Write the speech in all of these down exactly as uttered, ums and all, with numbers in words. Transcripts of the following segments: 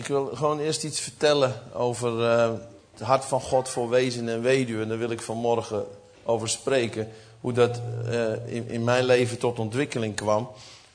Ik wil gewoon eerst iets vertellen over uh, het hart van God voor wezen en weduwe. En daar wil ik vanmorgen over spreken. Hoe dat uh, in, in mijn leven tot ontwikkeling kwam.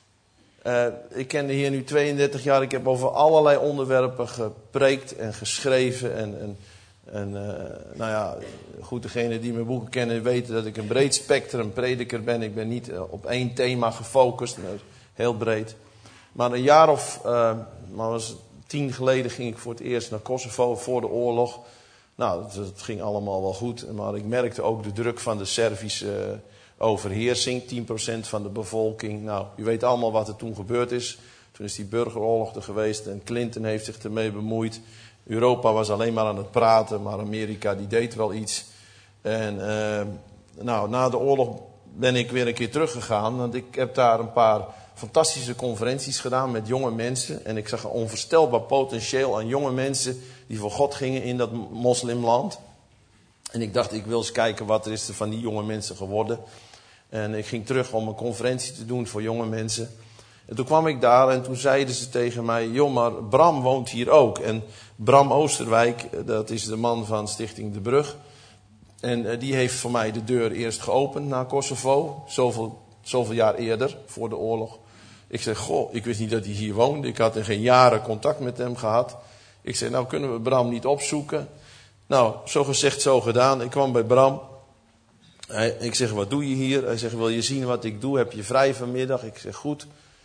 Uh, ik ken de Heer nu tweeëndertig jaar. Ik heb over allerlei onderwerpen gepreekt en geschreven. En, en, en uh, nou ja, goed, degenen die mijn boeken kennen weten dat ik een breed spectrum prediker ben. Ik ben niet uh, op één thema gefocust, maar heel breed. Maar een jaar of, uh, maar was tien geleden ging ik voor het eerst naar Kosovo voor de oorlog. Nou, het, het ging allemaal wel goed. Maar ik merkte ook de druk van de Servische uh, overheersing. tien procent van de bevolking. Nou, u weet allemaal wat er toen gebeurd is. Toen is die burgeroorlog er geweest en Clinton heeft zich ermee bemoeid. Europa was alleen maar aan het praten, maar Amerika die deed wel iets. En uh, nou, na de oorlog ben ik weer een keer teruggegaan. Want ik heb daar een paar fantastische conferenties gedaan met jonge mensen. En ik zag een onvoorstelbaar potentieel aan jonge mensen die voor God gingen in dat moslimland. En ik dacht, ik wil eens kijken wat er is er van die jonge mensen geworden. En ik ging terug om een conferentie te doen voor jonge mensen. En toen kwam ik daar en toen zeiden ze tegen mij, joh, maar Bram woont hier ook. En Bram Oosterwijk, dat is de man van Stichting De Brug. En die heeft voor mij de deur eerst geopend naar Kosovo. Zoveel, zoveel jaar eerder, voor de oorlog. Ik zeg, goh, ik wist niet dat hij hier woonde. Ik had in geen jaren contact met hem gehad. Ik zeg, nou kunnen we Bram niet opzoeken. Nou, zo gezegd, zo gedaan. Ik kwam bij Bram. Hij, ik zeg, wat doe je hier? Hij zegt, wil je zien wat ik doe? Heb je vrij vanmiddag? Ik zeg, goed.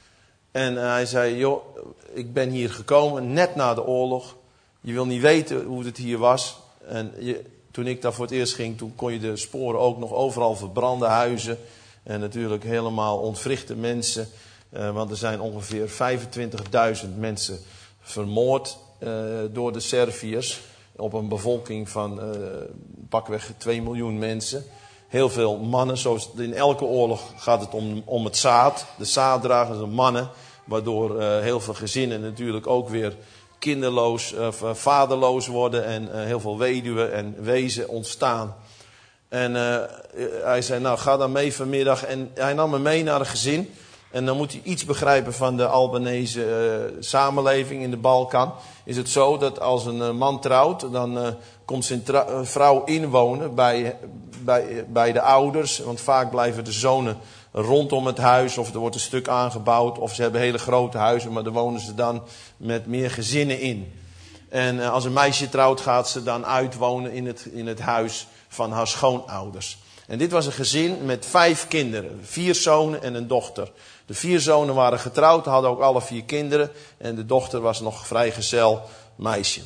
En hij zei, joh, ik ben hier gekomen net na de oorlog. Je wil niet weten hoe het hier was. En je, toen ik daar voor het eerst ging, toen kon je de sporen ook nog overal verbrande huizen. En natuurlijk helemaal ontwrichte mensen. Uh, want er zijn ongeveer vijfentwintigduizend mensen vermoord uh, door de Serviërs. Op een bevolking van uh, pakweg twee miljoen mensen. Heel veel mannen, zoals in elke oorlog gaat het om, om het zaad. De zaaddragers, de mannen. Waardoor uh, heel veel gezinnen natuurlijk ook weer kinderloos, of uh, vaderloos worden. En uh, heel veel weduwen en wezen ontstaan. En uh, hij zei, nou ga dan mee vanmiddag. En hij nam me mee naar een gezin. En dan moet hij iets begrijpen van de Albanese uh, samenleving in de Balkan. Is het zo dat als een uh, man trouwt, dan uh, komt zijn tra- uh, vrouw inwonen bij, bij, bij de ouders. Want vaak blijven de zonen rondom het huis of er wordt een stuk aangebouwd. Of ze hebben hele grote huizen, maar daar wonen ze dan met meer gezinnen in. En uh, als een meisje trouwt, gaat ze dan uitwonen in het, in het huis van haar schoonouders. En dit was een gezin met vijf kinderen. Vier zonen en een dochter. De vier zonen waren getrouwd, hadden ook alle vier kinderen. En de dochter was nog vrijgezel meisje.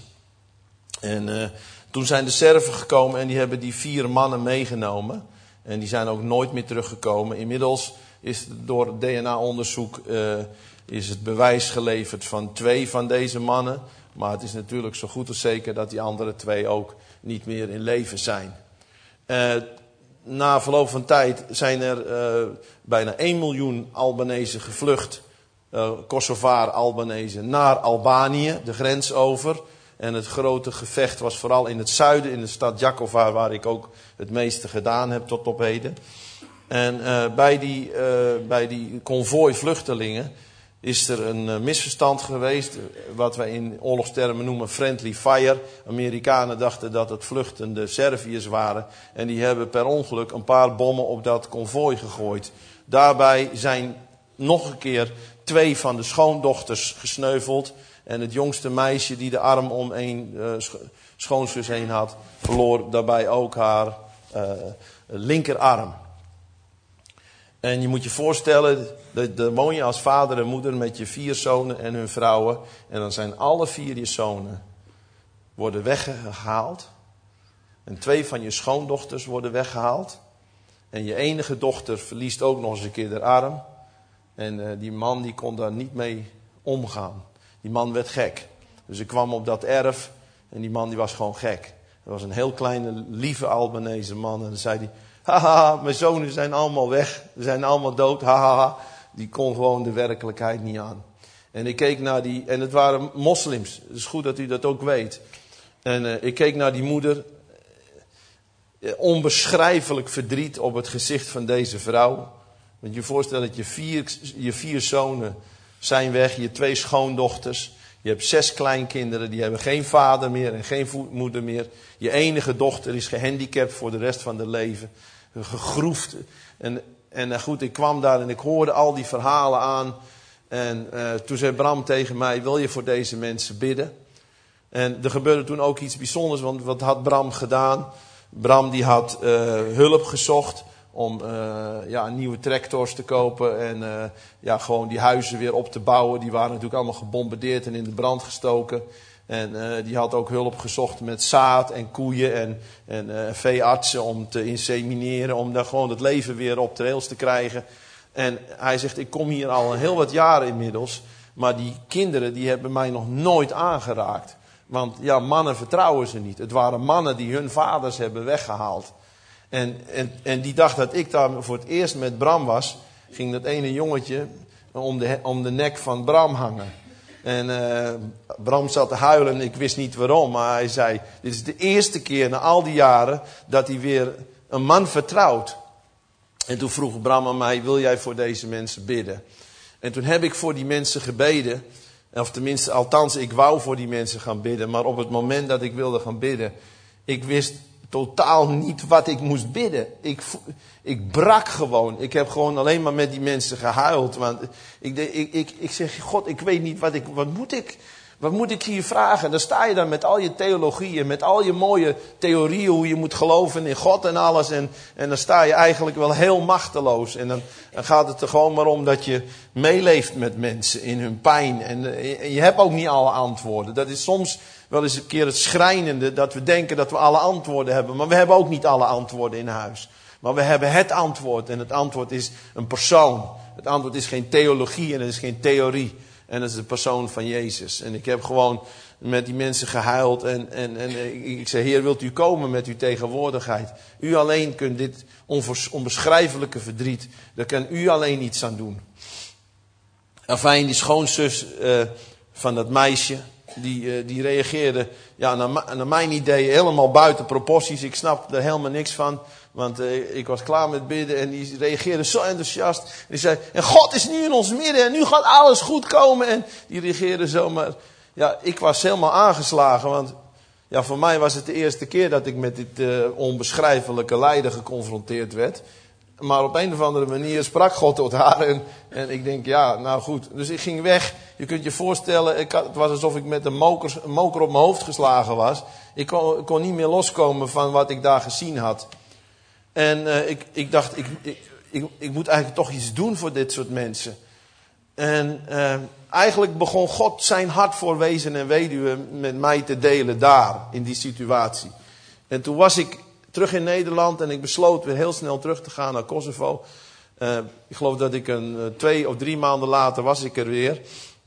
En uh, toen zijn de Serven gekomen en die hebben die vier mannen meegenomen. En die zijn ook nooit meer teruggekomen. Inmiddels is door D N A-onderzoek uh, is het bewijs geleverd van twee van deze mannen. Maar het is natuurlijk zo goed als zeker dat die andere twee ook niet meer in leven zijn. Uh, Na verloop van tijd zijn er uh, bijna één miljoen Albanese gevlucht. Uh, Kosovaar Albanese naar Albanië, de grens over. En het grote gevecht was vooral in het zuiden, in de stad Jakova, waar ik ook het meeste gedaan heb tot op heden. En uh, bij die, uh, bij die konvooi vluchtelingen is er een uh, misverstand geweest. Wat wij in oorlogstermen noemen friendly fire. Amerikanen dachten dat het vluchtende Serviërs waren. En die hebben per ongeluk een paar bommen op dat konvooi gegooid. Daarbij zijn nog een keer twee van de schoondochters gesneuveld. En het jongste meisje die de arm om een uh, scho- schoonzus heen had, verloor daarbij ook haar uh, linkerarm. En je moet je voorstellen, dan woon je als vader en moeder met je vier zonen en hun vrouwen. En dan zijn alle vier je zonen worden weggehaald. En twee van je schoondochters worden weggehaald. En je enige dochter verliest ook nog eens een keer haar arm. En uh, die man die kon daar niet mee omgaan. Die man werd gek. Dus ik kwam op dat erf en die man die was gewoon gek. Dat was een heel kleine, lieve Albanese man. En dan zei hij, haha, mijn zonen zijn allemaal weg. Ze zijn allemaal dood, haha. Die kon gewoon de werkelijkheid niet aan. En ik keek naar die, en het waren moslims. Het is goed dat u dat ook weet. En uh, ik keek naar die moeder. Uh, onbeschrijfelijk verdriet op het gezicht van deze vrouw. Want je voorstelt dat je vier, je vier zonen zijn weg. Je twee schoondochters. Je hebt zes kleinkinderen, die hebben geen vader meer en geen moeder meer. Je enige dochter is gehandicapt voor de rest van haar leven. Gegroefd. En, en goed, ik kwam daar en ik hoorde al die verhalen aan. En uh, toen zei Bram tegen mij, wil je voor deze mensen bidden? En er gebeurde toen ook iets bijzonders, want wat had Bram gedaan? Bram die had uh, hulp gezocht om uh, ja, nieuwe tractors te kopen en uh, ja, gewoon die huizen weer op te bouwen. Die waren natuurlijk allemaal gebombardeerd en in de brand gestoken. En uh, die had ook hulp gezocht met zaad en koeien en, en uh, veeartsen om te insemineren, om daar gewoon het leven weer op de rails te krijgen. En hij zegt, ik kom hier al een heel wat jaren inmiddels, maar die kinderen die hebben mij nog nooit aangeraakt. Want ja, mannen vertrouwen ze niet. Het waren mannen die hun vaders hebben weggehaald. En, en, en die dag dat ik daar voor het eerst met Bram was, ging dat ene jongetje om de, om de nek van Bram hangen. En uh, Bram zat te huilen en ik wist niet waarom. Maar hij zei, dit is de eerste keer na al die jaren dat hij weer een man vertrouwt. En toen vroeg Bram aan mij, wil jij voor deze mensen bidden? En toen heb ik voor die mensen gebeden. Of tenminste, althans, ik wou voor die mensen gaan bidden. Maar op het moment dat ik wilde gaan bidden, ik wist totaal niet wat ik moest bidden. Ik, ik brak gewoon. Ik heb gewoon alleen maar met die mensen gehuild. Want ik, ik, ik, ik zeg, God, ik weet niet wat ik, wat moet ik, wat moet ik hier vragen? Dan sta je daar met al je theologieën, met al je mooie theorieën, hoe je moet geloven in God en alles. En, en dan sta je eigenlijk wel heel machteloos. En dan, dan gaat het er gewoon maar om dat je meeleeft met mensen in hun pijn. En, en je hebt ook niet alle antwoorden. Dat is soms wel eens een keer het schrijnende dat we denken dat we alle antwoorden hebben. Maar we hebben ook niet alle antwoorden in huis. Maar we hebben het antwoord. En het antwoord is een persoon. Het antwoord is geen theologie en het is geen theorie. En dat is de persoon van Jezus. En ik heb gewoon met die mensen gehuild. En, en, en ik, ik zei, Heer, wilt u komen met uw tegenwoordigheid? U alleen kunt dit onbeschrijfelijke verdriet. Daar kan u alleen iets aan doen. Afijn, die schoonzus uh, van dat meisje. Die, uh, die reageerde, ja, naar, naar mijn idee, helemaal buiten proporties. Ik snap er helemaal niks van. Want uh, ik was klaar met bidden en die reageerde zo enthousiast. En die zei, en God is nu in ons midden en nu gaat alles goed komen. En die reageerde zomaar. Ja, ik was helemaal aangeslagen. Want ja, voor mij was het de eerste keer dat ik met dit uh, onbeschrijfelijke lijden geconfronteerd werd. Maar op een of andere manier sprak God tot haar. En, en ik denk, ja, nou goed. Dus ik ging weg. Je kunt je voorstellen, ik had, het was alsof ik met een moker, een moker op mijn hoofd geslagen was. Ik kon, ik kon niet meer loskomen van wat ik daar gezien had. En uh, ik, ik dacht, ik, ik, ik, ik moet eigenlijk toch iets doen voor dit soort mensen. En uh, eigenlijk begon God zijn hart voor wezen en weduwen met mij te delen daar, in die situatie. En toen was ik terug in Nederland en ik besloot weer heel snel terug te gaan naar Kosovo. Uh, ik geloof dat ik een uh, twee of drie maanden later was ik er weer.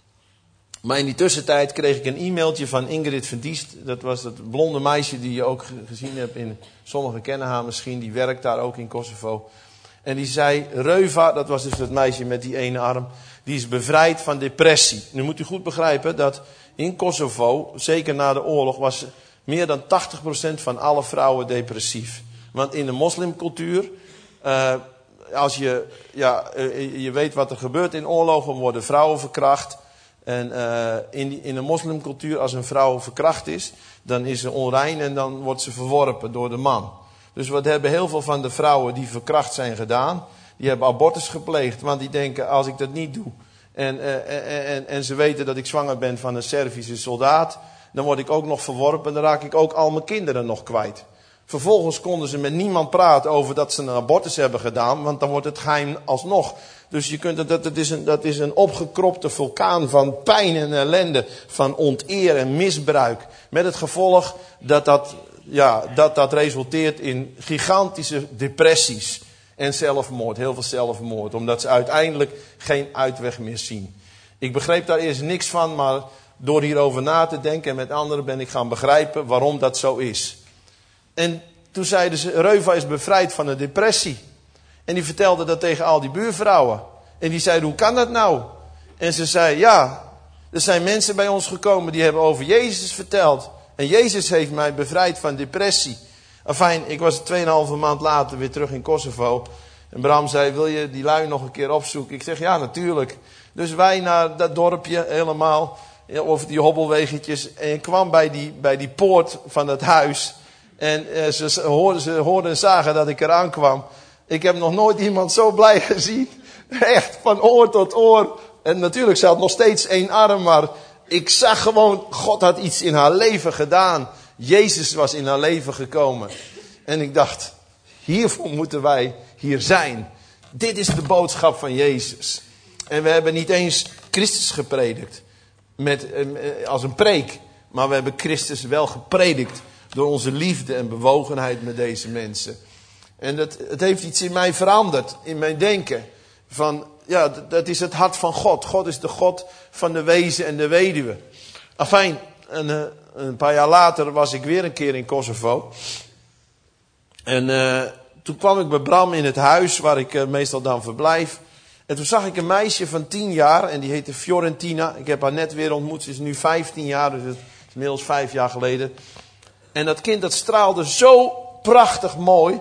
Maar in die tussentijd kreeg ik een e-mailtje van Ingrid van Diest. Dat was het blonde meisje die je ook gezien hebt. In, sommigen kennen haar misschien. Die werkt daar ook in Kosovo. En die zei, Reuva, dat was dus het meisje met die ene arm. Die is bevrijd van depressie. Nu moet u goed begrijpen dat in Kosovo, zeker na de oorlog, was meer dan tachtig procent van alle vrouwen depressief. Want in de moslimcultuur, uh, als je, ja, uh, je weet wat er gebeurt in oorlogen, worden vrouwen verkracht. En uh, in, die, in de moslimcultuur, als een vrouw verkracht is, dan is ze onrein en dan wordt ze verworpen door de man. Dus wat hebben heel veel van de vrouwen die verkracht zijn gedaan, die hebben abortus gepleegd. Want die denken, als ik dat niet doe, en, uh, en, en, en ze weten dat ik zwanger ben van een Servische soldaat, dan word ik ook nog verworpen en dan raak ik ook al mijn kinderen nog kwijt. Vervolgens konden ze met niemand praten over dat ze een abortus hebben gedaan, want dan wordt het geheim alsnog. Dus je kunt het, dat, dat, is een, dat is een opgekropte vulkaan van pijn en ellende, van onteer en misbruik. Met het gevolg dat dat, ja, dat, dat resulteert in gigantische depressies en zelfmoord, heel veel zelfmoord. Omdat ze uiteindelijk geen uitweg meer zien. Ik begreep daar eerst niks van, maar door hierover na te denken en met anderen ben ik gaan begrijpen waarom dat zo is. En toen zeiden ze, Reuva is bevrijd van een depressie. En die vertelde dat tegen al die buurvrouwen. En die zeiden, hoe kan dat nou? En ze zei, ja, er zijn mensen bij ons gekomen die hebben over Jezus verteld. En Jezus heeft mij bevrijd van depressie. Enfin, ik was tweeënhalve maand later weer terug in Kosovo. En Bram zei, wil je die lui nog een keer opzoeken? Ik zeg, ja, natuurlijk. Dus wij naar dat dorpje helemaal. over die hobbelweggetjes. En je kwam bij die, bij die poort van het huis. En uh, ze, hoorden, ze hoorden en zagen dat ik eraan kwam. Ik heb nog nooit iemand zo blij gezien. Echt, van oor tot oor. En natuurlijk, ze had nog steeds één arm, maar ik zag gewoon, God had iets in haar leven gedaan. Jezus was in haar leven gekomen. En ik dacht, hiervoor moeten wij hier zijn. Dit is de boodschap van Jezus. En we hebben niet eens Christus gepredikt met, als een preek. Maar we hebben Christus wel gepredikt door onze liefde en bewogenheid met deze mensen. En dat, het heeft iets in mij veranderd, in mijn denken. Van, ja, dat is het hart van God. God is de God van de wezen en de weduwe. Afijn, een, een paar jaar later was ik weer een keer in Kosovo. En uh, toen kwam ik bij Bram in het huis waar ik uh, meestal dan verblijf. En toen zag ik een meisje van tien jaar en die heette Fiorentina. Ik heb haar net weer ontmoet, ze is nu vijftien jaar, dus het is inmiddels vijf jaar geleden. En dat kind dat straalde zo prachtig mooi.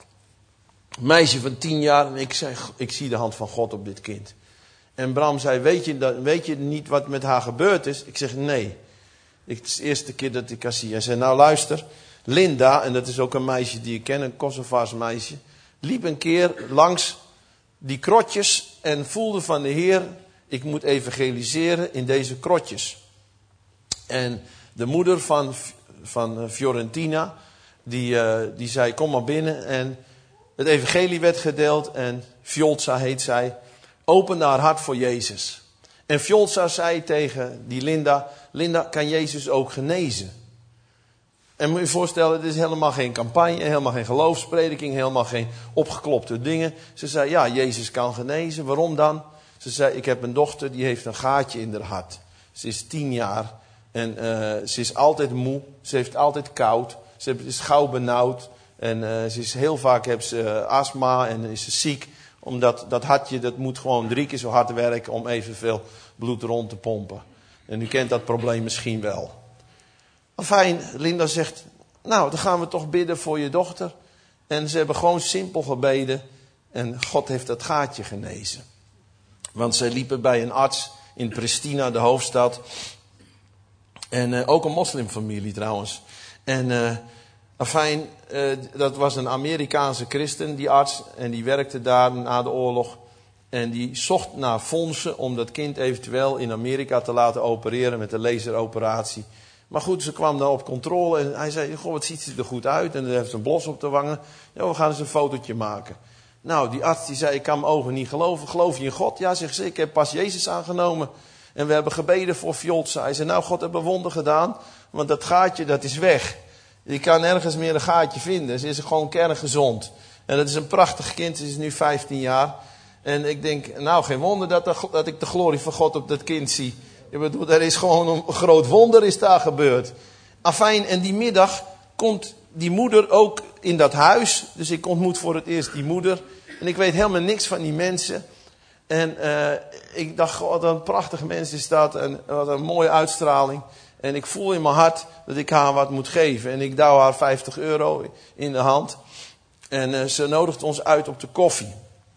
Meisje van tien jaar en ik zei, ik zie de hand van God op dit kind. En Bram zei, weet je, dat, weet je niet wat met haar gebeurd is? Ik zeg, nee. Het is de eerste keer dat ik haar zie. Hij zei, nou luister, Linda, en dat is ook een meisje die ik ken, een Kosovaars meisje, liep een keer langs die krotjes en voelde van de Heer, ik moet evangeliseren in deze krotjes. En de moeder van, van Fiorentina, die, uh, die zei, kom maar binnen. En het evangelie werd gedeeld en Fjolza heet zij, opende haar hart voor Jezus. En Fjolza zei tegen die Linda, Linda, kan Jezus ook genezen? En moet je je voorstellen, dit is helemaal geen campagne, helemaal geen geloofsprediking, helemaal geen opgeklopte dingen. Ze zei, ja, Jezus kan genezen. Waarom dan? Ze zei, ik heb een dochter, die heeft een gaatje in haar hart. Ze is tien jaar en uh, ze is altijd moe, ze heeft altijd koud, ze is gauw benauwd. En uh, ze is heel vaak heeft ze uh, astma en is ze ziek. Omdat dat hartje, dat moet gewoon drie keer zo hard werken om evenveel bloed rond te pompen. En u kent dat probleem misschien wel. Fijn, Linda zegt, nou dan gaan we toch bidden voor je dochter. En ze hebben gewoon simpel gebeden. En God heeft dat gaatje genezen. Want zij liepen bij een arts in Pristina, de hoofdstad. En uh, ook een moslimfamilie trouwens. En uh, afijn, uh, dat was een Amerikaanse christen, die arts. En die werkte daar na de oorlog. En die zocht naar fondsen om dat kind eventueel in Amerika te laten opereren met een laseroperatie. Maar goed, ze kwam dan op controle en hij zei, goh, wat ziet ze er goed uit. En dan heeft ze een blos op de wangen. Ja, we gaan eens een fotootje maken. Nou, die arts die zei, ik kan mijn ogen niet geloven. Geloof je in God? Ja, zegt ze, ik heb pas Jezus aangenomen. En we hebben gebeden voor Fjolza. Hij zei, nou, God heeft een wonder gedaan. Want dat gaatje, dat is weg. Je kan nergens meer een gaatje vinden. Ze is gewoon kerngezond. En dat is een prachtig kind. Ze is nu vijftien jaar. En ik denk, nou, geen wonder dat, de, dat ik de glorie van God op dat kind zie. Ik bedoel, er is gewoon een groot wonder is daar gebeurd. Afijn, en die middag komt die moeder ook in dat huis. Dus ik ontmoet voor het eerst die moeder. En ik weet helemaal niks van die mensen. En uh, ik dacht, god, wat een prachtige mens is dat. En wat een mooie uitstraling. En ik voel in mijn hart dat ik haar wat moet geven. En ik douw haar vijftig euro in de hand. En uh, ze nodigt ons uit op de koffie.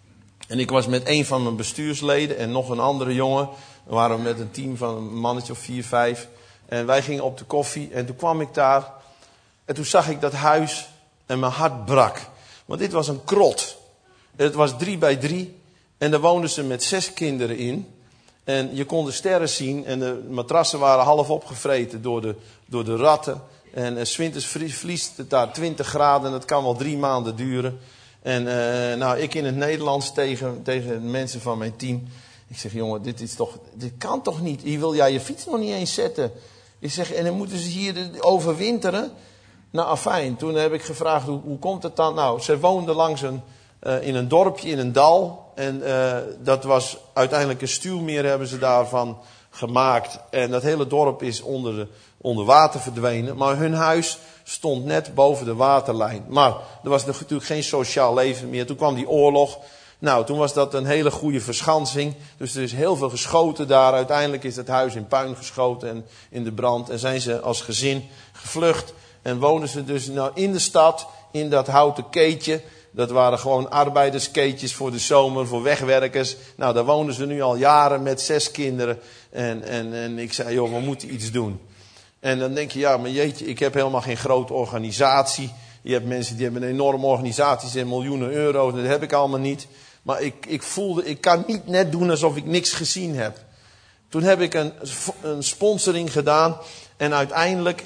En ik was met een van mijn bestuursleden en nog een andere jongen. We waren met een team van een mannetje of vier, vijf. En wij gingen op de koffie. En toen kwam ik daar. En toen zag ik dat huis. En mijn hart brak. Want dit was een krot. Het was drie bij drie. En daar woonden ze met zes kinderen in. En je kon de sterren zien. En de matrassen waren half opgevreten door de, door de ratten. En uh, 's winters vriest het daar twintig graden. En dat kan wel drie maanden duren. En uh, nou, ik in het Nederlands tegen, tegen de mensen van mijn team. Ik zeg, jongen, dit is toch, dit kan toch niet? Hier wil jij je fiets nog niet eens zetten. Ik zeg, en dan moeten ze hier overwinteren. Nou, afijn. Toen heb ik gevraagd, hoe, hoe komt het dan? Nou, ze woonden langs een, uh, in een dorpje, in een dal. En uh, dat was uiteindelijk een stuwmeer hebben ze daarvan gemaakt. En dat hele dorp is onder, de, onder water verdwenen. Maar hun huis stond net boven de waterlijn. Maar er was natuurlijk geen sociaal leven meer. Toen kwam die oorlog. Nou, toen was dat een hele goede verschansing. Dus er is heel veel geschoten daar. Uiteindelijk is het huis in puin geschoten en in de brand. En zijn ze als gezin gevlucht. En wonen ze dus nou in de stad, in dat houten keetje. Dat waren gewoon arbeiderskeetjes voor de zomer, voor wegwerkers. Nou, daar wonen ze nu al jaren met zes kinderen. En, en, en ik zei, joh, we moeten iets doen. En dan denk je, ja, maar jeetje, ik heb helemaal geen grote organisatie. Je hebt mensen die hebben enorme organisaties en miljoenen euro's. Dat heb ik allemaal niet. Maar ik, ik voelde, ik kan niet net doen alsof ik niks gezien heb. Toen heb ik een, een sponsoring gedaan. En uiteindelijk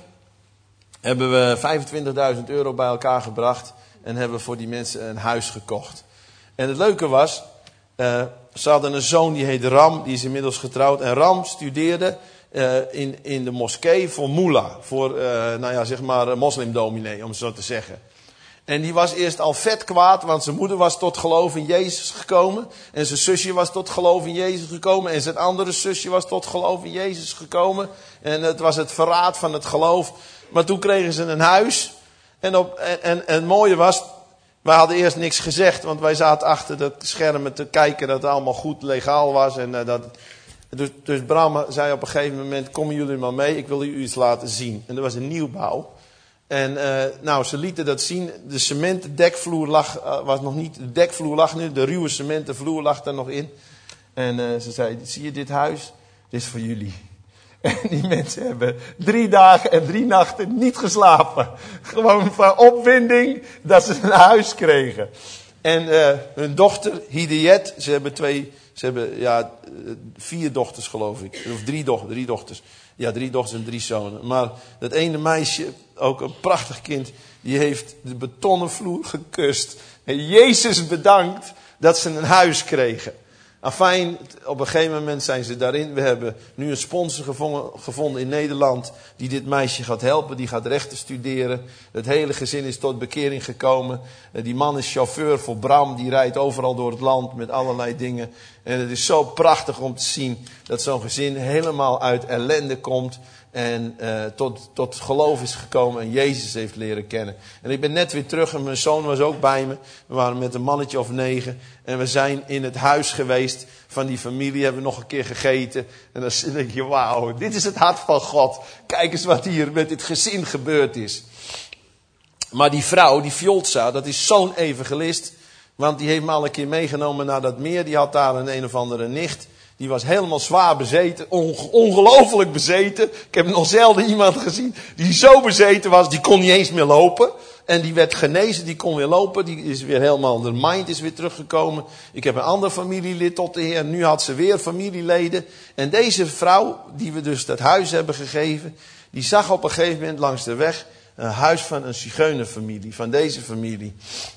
hebben we vijfentwintigduizend euro bij elkaar gebracht. En hebben we voor die mensen een huis gekocht. En het leuke was, uh, ze hadden een zoon die heette Ram. Die is inmiddels getrouwd. En Ram studeerde uh, in, in de moskee voor mullah. Voor, uh, nou ja, zeg maar, moslimdominee, om het zo te zeggen. En die was eerst al vet kwaad, want zijn moeder was tot geloof in Jezus gekomen. En zijn zusje was tot geloof in Jezus gekomen. En zijn andere zusje was tot geloof in Jezus gekomen. En het was het verraad van het geloof. Maar toen kregen ze een huis. En, op, en, en, en het mooie was, wij hadden eerst niks gezegd. Want wij zaten achter de schermen te kijken dat het allemaal goed legaal was. En, uh, dat, dus, dus Bram zei op een gegeven moment, komen jullie maar mee, ik wil u iets laten zien. En er was een nieuwbouw. En uh, nou, ze lieten dat zien. De cementen dekvloer lag, uh, was nog niet, de dekvloer lag nu, de ruwe cementen vloer lag er nog in. En uh, ze zei, zie je dit huis? Dit is voor jullie. En die mensen hebben drie dagen en drie nachten niet geslapen. Gewoon van opwinding dat ze een huis kregen. En uh, hun dochter, Hidayet, ze hebben twee, ze hebben ja, vier dochters geloof ik. Of drie, doch, drie dochters. Ja, drie dochters en drie zonen. Maar dat ene meisje, ook een prachtig kind, die heeft de betonnen vloer gekust. En Jezus bedankt dat ze een huis kregen. Afijn, op een gegeven moment zijn ze daarin. We hebben nu een sponsor gevonden in Nederland die dit meisje gaat helpen. Die gaat rechten studeren. Het hele gezin is tot bekering gekomen. Die man is chauffeur voor Bram. Die rijdt overal door het land met allerlei dingen. En het is zo prachtig om te zien dat zo'n gezin helemaal uit ellende komt. En uh, tot, tot geloof is gekomen en Jezus heeft leren kennen. En ik ben net weer terug en mijn zoon was ook bij me. We waren met een mannetje of negen. En we zijn in het huis geweest van die familie. Hebben we nog een keer gegeten. En dan denk je, wauw, dit is het hart van God. Kijk eens wat hier met dit gezin gebeurd is. Maar die vrouw, die Fjolza, dat is zo'n evangelist. Want die heeft me al een keer meegenomen naar dat meer. Die had daar een een of andere nicht. Die was helemaal zwaar bezeten, ongelooflijk bezeten. Ik heb nog zelden iemand gezien die zo bezeten was, die kon niet eens meer lopen. En die werd genezen, die kon weer lopen, die is weer helemaal, de mind is weer teruggekomen. Ik heb een ander familielid tot de Heer, nu had ze weer familieleden. En deze vrouw, die we dus dat huis hebben gegeven, die zag op een gegeven moment langs de weg een huis van een zigeunerfamilie, van deze familie.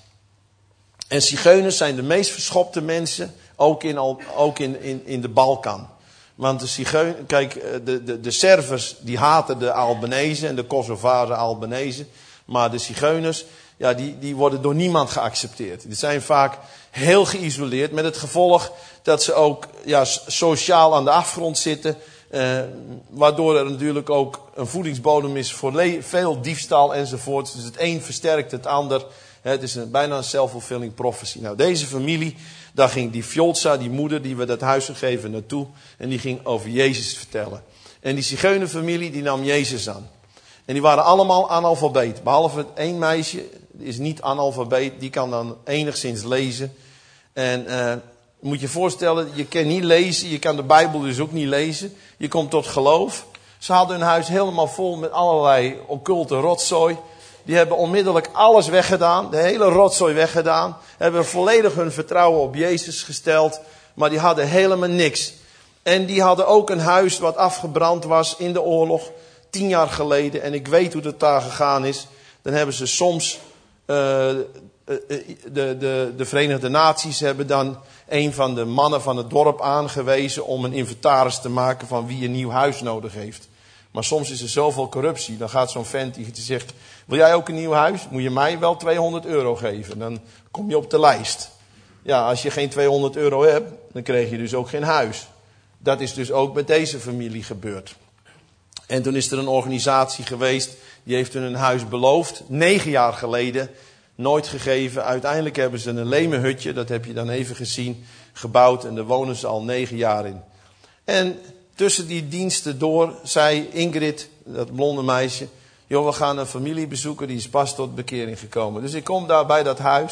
En zigeuners zijn de meest verschopte mensen. Ook in, ook in, in, in de Balkan. Want de Zigeun, kijk, de, de, de Servers die haten de Albanese en de Kosovaren Albanese. Maar de Zigeuners, ja, die, die worden door niemand geaccepteerd. Die zijn vaak heel geïsoleerd. Met het gevolg dat ze ook ja, sociaal aan de afgrond zitten. Eh, waardoor er natuurlijk ook een voedingsbodem is voor le- veel diefstal enzovoort. Dus het een versterkt het ander. Het is een, bijna een self-fulfilling prophecy. Nou, deze familie, daar ging die Fjolza, die moeder, die we dat huis gegeven naartoe. En die ging over Jezus vertellen. En die zigeunerfamilie, die nam Jezus aan. En die waren allemaal analfabeet. Behalve één meisje, die is niet analfabeet. Die kan dan enigszins lezen. En uh, moet je voorstellen, je kan niet lezen. Je kan de Bijbel dus ook niet lezen. Je komt tot geloof. Ze hadden hun huis helemaal vol met allerlei occulte rotzooi. Die hebben onmiddellijk alles weggedaan. De hele rotzooi weggedaan. Hebben volledig hun vertrouwen op Jezus gesteld. Maar die hadden helemaal niks. En die hadden ook een huis wat afgebrand was in de oorlog. Tien jaar geleden. En ik weet hoe het daar gegaan is. Dan hebben ze soms... Uh, de, de, de Verenigde Naties hebben dan een van de mannen van het dorp aangewezen om een inventaris te maken van wie een nieuw huis nodig heeft. Maar soms is er zoveel corruptie. Dan gaat zo'n vent die zegt, wil jij ook een nieuw huis? Moet je mij wel tweehonderd euro geven. Dan kom je op de lijst. Ja, als je geen tweehonderd euro hebt, dan krijg je dus ook geen huis. Dat is dus ook met deze familie gebeurd. En toen is er een organisatie geweest, die heeft hun een huis beloofd. Negen jaar geleden, nooit gegeven. Uiteindelijk hebben ze een lemenhutje, dat heb je dan even gezien, gebouwd. En daar wonen ze al negen jaar in. En tussen die diensten door zei Ingrid, dat blonde meisje, joh, we gaan een familie bezoeken, die is pas tot bekering gekomen. Dus ik kom daar bij dat huis.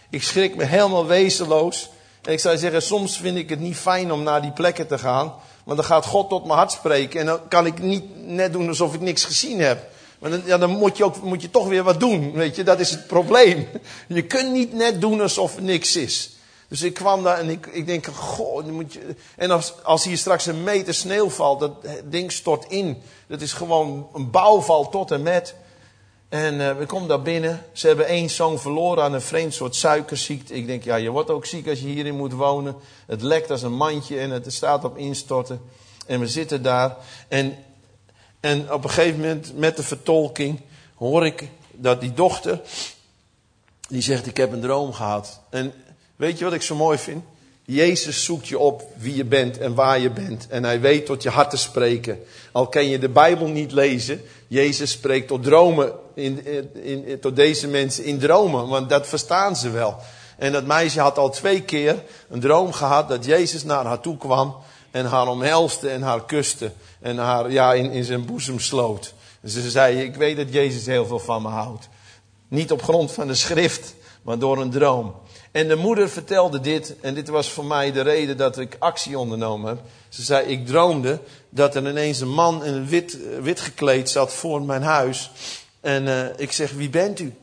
Ik schrik me helemaal wezenloos. En ik zou zeggen, soms vind ik het niet fijn om naar die plekken te gaan. Want dan gaat God tot mijn hart spreken. En dan kan ik niet net doen alsof ik niks gezien heb. Maar dan, ja, dan moet je, ook, moet je toch weer wat doen. Weet je, dat is het probleem. Je kunt niet net doen alsof er niks is. Dus ik kwam daar en ik, ik denk, goh, dan moet je... En als, als hier straks een meter sneeuw valt, dat ding stort in. Dat is gewoon een bouwval tot en met. En uh, we komen daar binnen. Ze hebben één zoon verloren aan een vreemd soort suikerziekte. Ik denk, ja, je wordt ook ziek als je hierin moet wonen. Het lekt als een mandje en het staat op instorten. En we zitten daar. En, en op een gegeven moment, met de vertolking, hoor ik dat die dochter, die zegt, ik heb een droom gehad. En weet je wat ik zo mooi vind? Jezus zoekt je op wie je bent en waar je bent. En hij weet tot je hart te spreken. Al kan je de Bijbel niet lezen. Jezus spreekt tot dromen. In, in, in, tot deze mensen in dromen. Want dat verstaan ze wel. En dat meisje had al twee keer een droom gehad. Dat Jezus naar haar toe kwam. En haar omhelste en haar kuste. En haar ja, in, in zijn boezem sloot. Dus ze zei, ik weet dat Jezus heel veel van me houdt. Niet op grond van de schrift. Maar door een droom. En de moeder vertelde dit, en dit was voor mij de reden dat ik actie ondernomen heb. Ze zei, ik droomde dat er ineens een man in wit, wit gekleed zat voor mijn huis. En uh, ik zeg, wie bent u?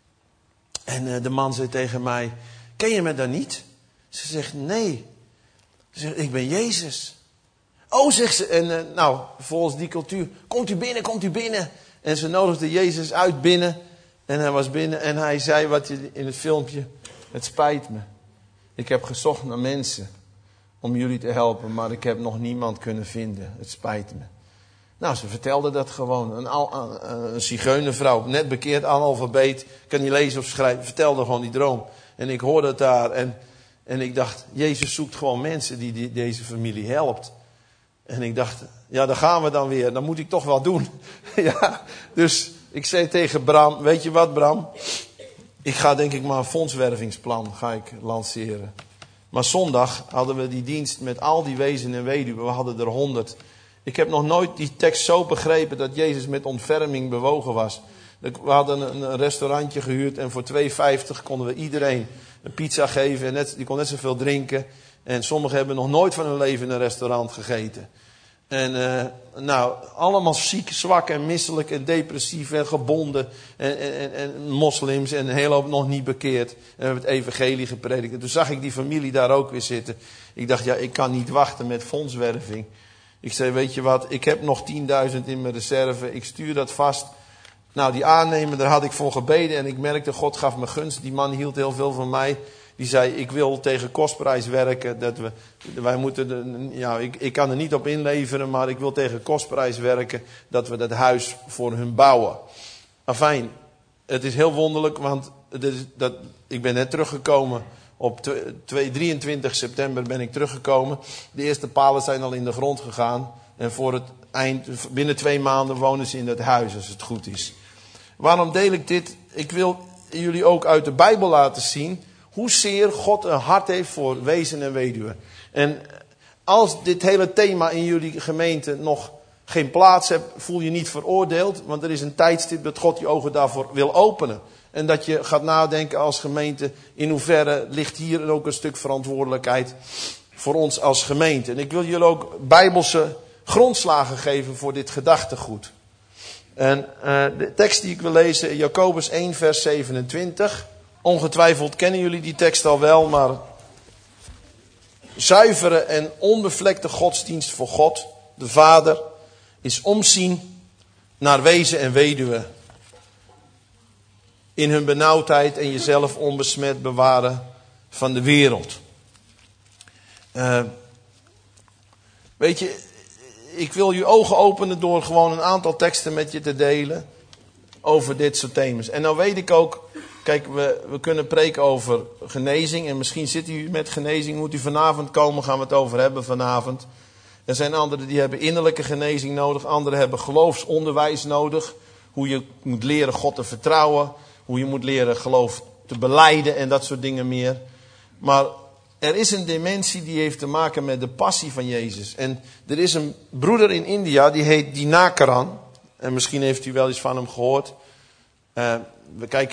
En uh, de man zei tegen mij, ken je me dan niet? Ze zegt, nee. Ze zegt, ik ben Jezus. Oh, zegt ze, en uh, nou, volgens die cultuur, komt u binnen, komt u binnen. En ze nodigde Jezus uit binnen. En hij was binnen en hij zei wat je in het filmpje... Het spijt me. Ik heb gezocht naar mensen om jullie te helpen, maar ik heb nog niemand kunnen vinden. Het spijt me. Nou, ze vertelde dat gewoon. Een, een, een zigeunervrouw, net bekeerd, analfabeet, kan niet lezen of schrijven, vertelde gewoon die droom. En ik hoorde het daar en, en ik dacht, Jezus zoekt gewoon mensen die, die deze familie helpt. En ik dacht, ja, daar gaan we dan weer. Dan moet ik toch wel doen. Ja, dus ik zei tegen Bram, weet je wat Bram? Ik ga denk ik maar een fondswervingsplan ga ik lanceren. Maar zondag hadden we die dienst met al die wezen en weduwen. We hadden er honderd. Ik heb nog nooit die tekst zo begrepen dat Jezus met ontferming bewogen was. We hadden een restaurantje gehuurd en voor twee vijftig konden we iedereen een pizza geven. En net, die kon net zoveel drinken. En sommigen hebben nog nooit van hun leven in een restaurant gegeten. En uh, nou, allemaal ziek, zwak en misselijk en depressief en gebonden. En, en, en moslims en een hele hoop nog niet bekeerd. En we hebben het evangelie gepredikt. En toen zag ik die familie daar ook weer zitten. Ik dacht, ja, ik kan niet wachten met fondswerving. Ik zei, weet je wat, ik heb nog tienduizend in mijn reserve. Ik stuur dat vast. Nou, die aannemer, daar had ik voor gebeden. En ik merkte, God gaf me gunst. Die man hield heel veel van mij. Die zei, ik wil tegen kostprijs werken. Dat we, wij moeten de, ja, ik, ik kan er niet op inleveren, maar ik wil tegen kostprijs werken. Dat we dat huis voor hun bouwen. Afijn, het is heel wonderlijk, want het is, dat, ik ben net teruggekomen. Op drieëntwintig september ben ik teruggekomen. De eerste palen zijn al in de grond gegaan. En voor het eind, binnen twee maanden wonen ze in dat huis, als het goed is. Waarom deel ik dit? Ik wil jullie ook uit de Bijbel laten zien hoezeer God een hart heeft voor wezen en weduwen. En als dit hele thema in jullie gemeente nog geen plaats hebt, voel je niet veroordeeld. Want er is een tijdstip dat God je ogen daarvoor wil openen. En dat je gaat nadenken als gemeente, in hoeverre ligt hier ook een stuk verantwoordelijkheid voor ons als gemeente. En ik wil jullie ook bijbelse grondslagen geven voor dit gedachtegoed. En uh, de tekst die ik wil lezen, Jacobus één vers zevenentwintig. Ongetwijfeld kennen jullie die tekst al wel, maar zuivere en onbevlekte godsdienst voor God, de Vader, is omzien naar wezen en weduwe. In hun benauwdheid en jezelf onbesmet bewaren van de wereld. Uh, weet je, ik wil je ogen openen door gewoon een aantal teksten met je te delen over dit soort thema's. En nou weet ik ook, kijk, we, we kunnen preken over genezing. En misschien zit u met genezing, moet u vanavond komen, gaan we het over hebben vanavond. Er zijn anderen die hebben innerlijke genezing nodig. Anderen hebben geloofsonderwijs nodig. Hoe je moet leren God te vertrouwen. Hoe je moet leren geloof te belijden en dat soort dingen meer. Maar er is een dimensie die heeft te maken met de passie van Jezus. En er is een broeder in India, die heet Dinakaran. En misschien heeft u wel eens van hem gehoord. Uh, we kijken,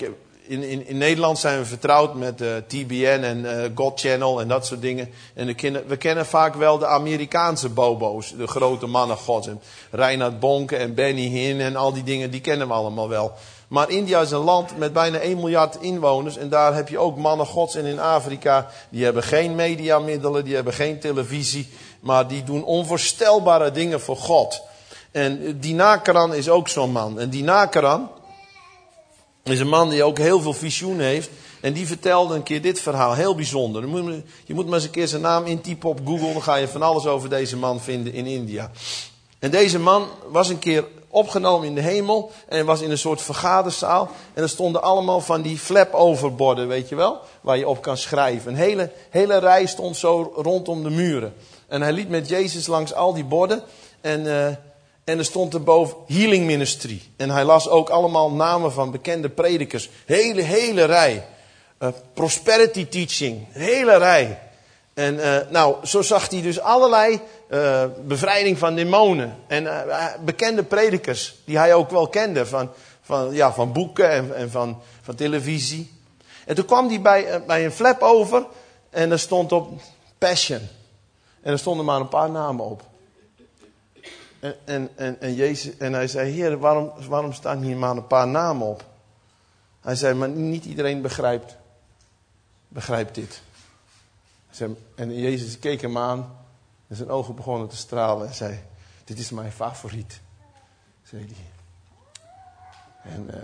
in, in, in Nederland zijn we vertrouwd met uh, T B N en uh, God Channel en dat soort dingen. En de kinder, we kennen vaak wel de Amerikaanse bobo's, de grote mannen gods. En Reinhard Bonke en Benny Hinn en al die dingen, die kennen we allemaal wel. Maar India is een land met bijna één miljard inwoners. En daar heb je ook mannen gods. En in Afrika, die hebben geen mediamiddelen, die hebben geen televisie. Maar die doen onvoorstelbare dingen voor God. En Dinakaran is ook zo'n man. En Dinakaran is een man die ook heel veel visioen heeft. En die vertelde een keer dit verhaal, heel bijzonder. Je moet maar eens een keer zijn naam intypen op Google. Dan ga je van alles over deze man vinden in India. En deze man was een keer opgenomen in de hemel. En hij was in een soort vergaderzaal. En er stonden allemaal van die flap-overborden, weet je wel. Waar je op kan schrijven. Een hele, hele rij stond zo rondom de muren. En hij liep met Jezus langs al die borden. En, uh, en er stond erboven Healing Ministry. En hij las ook allemaal namen van bekende predikers. Hele, hele rij. Uh, prosperity Teaching. Hele rij. En uh, nou, zo zag hij dus allerlei uh, bevrijding van demonen. En uh, bekende predikers, die hij ook wel kende. Van, van, ja, van boeken en, en van, van televisie. En toen kwam hij bij, uh, bij een flap over. En er stond op Passion. En er stonden maar een paar namen op. En, en, en, en, Jezus, en hij zei, Heer, waarom, waarom staan hier maar een paar namen op? Hij zei, maar niet iedereen begrijpt, begrijpt dit. En Jezus keek hem aan en zijn ogen begonnen te stralen en zei, dit is mijn favoriet, zei hij. En, uh,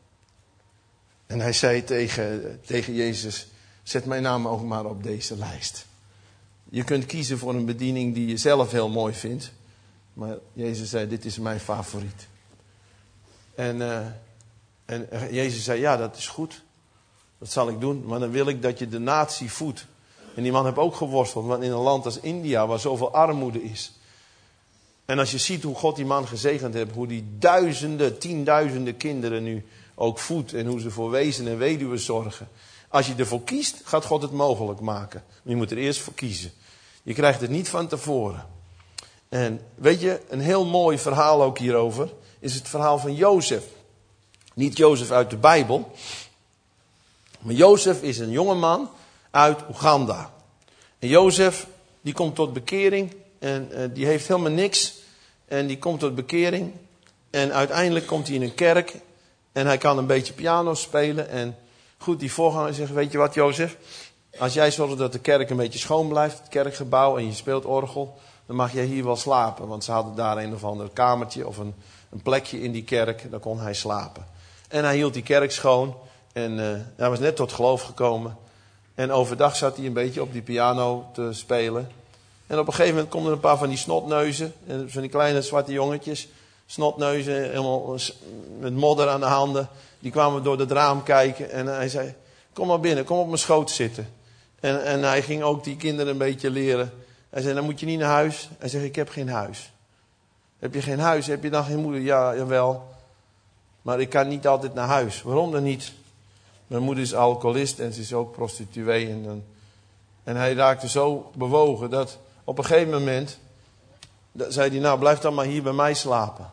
en hij zei tegen, tegen Jezus, zet mijn naam ook maar op deze lijst. Je kunt kiezen voor een bediening die je zelf heel mooi vindt. Maar Jezus zei, dit is mijn favoriet. En, uh, en Jezus zei, ja, dat is goed. Dat zal ik doen. Maar dan wil ik dat je de natie voedt. En die man heeft ook geworsteld. Want in een land als India, waar zoveel armoede is. En als je ziet hoe God die man gezegend heeft. Hoe die duizenden, tienduizenden kinderen nu ook voedt. En hoe ze voor wezen en weduwen zorgen. Als je ervoor kiest, gaat God het mogelijk maken. Maar je moet er eerst voor kiezen. Je krijgt het niet van tevoren. En weet je, een heel mooi verhaal ook hierover. Is het verhaal van Jozef. Niet Jozef uit de Bijbel. Maar Jozef is een jongeman uit Oeganda. En Jozef, die komt tot bekering. En uh, die heeft helemaal niks. En die komt tot bekering. En uiteindelijk komt hij in een kerk. En hij kan een beetje piano spelen. En goed, die voorganger zegt, weet je wat Jozef? Als jij zorgt dat de kerk een beetje schoon blijft, het kerkgebouw, en je speelt orgel, dan mag jij hier wel slapen. Want ze hadden daar een of ander kamertje of een, een plekje in die kerk, daar kon hij slapen. En hij hield die kerk schoon. En uh, hij was net tot geloof gekomen. En overdag zat hij een beetje op die piano te spelen. En op een gegeven moment komen er een paar van die snotneuzen. Van die kleine zwarte jongetjes. Snotneuzen, helemaal met modder aan de handen. Die kwamen door het raam kijken. En hij zei, kom maar binnen, kom op mijn schoot zitten. En, en hij ging ook die kinderen een beetje leren. Hij zei, dan moet je niet naar huis. Hij zegt, ik heb geen huis. Heb je geen huis? Heb je dan geen moeder? Ja, jawel. Maar ik kan niet altijd naar huis. Waarom dan niet? Mijn moeder is alcoholist en ze is ook prostituee. En, dan, en hij raakte zo bewogen dat op een gegeven moment dat zei hij, nou blijf dan maar hier bij mij slapen.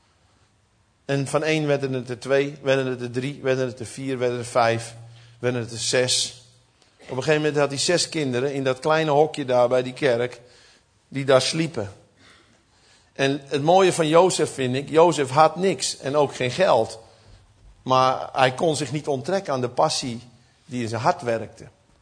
En van één werden het er twee, werden het er drie, werden het er vier, werden het er vijf, werden het er zes. Op een gegeven moment had hij zes kinderen in dat kleine hokje daar bij die kerk, die daar sliepen. En het mooie van Jozef vind ik, Jozef had niks en ook geen geld. Maar hij kon zich niet onttrekken aan de passie die in zijn hart werkte.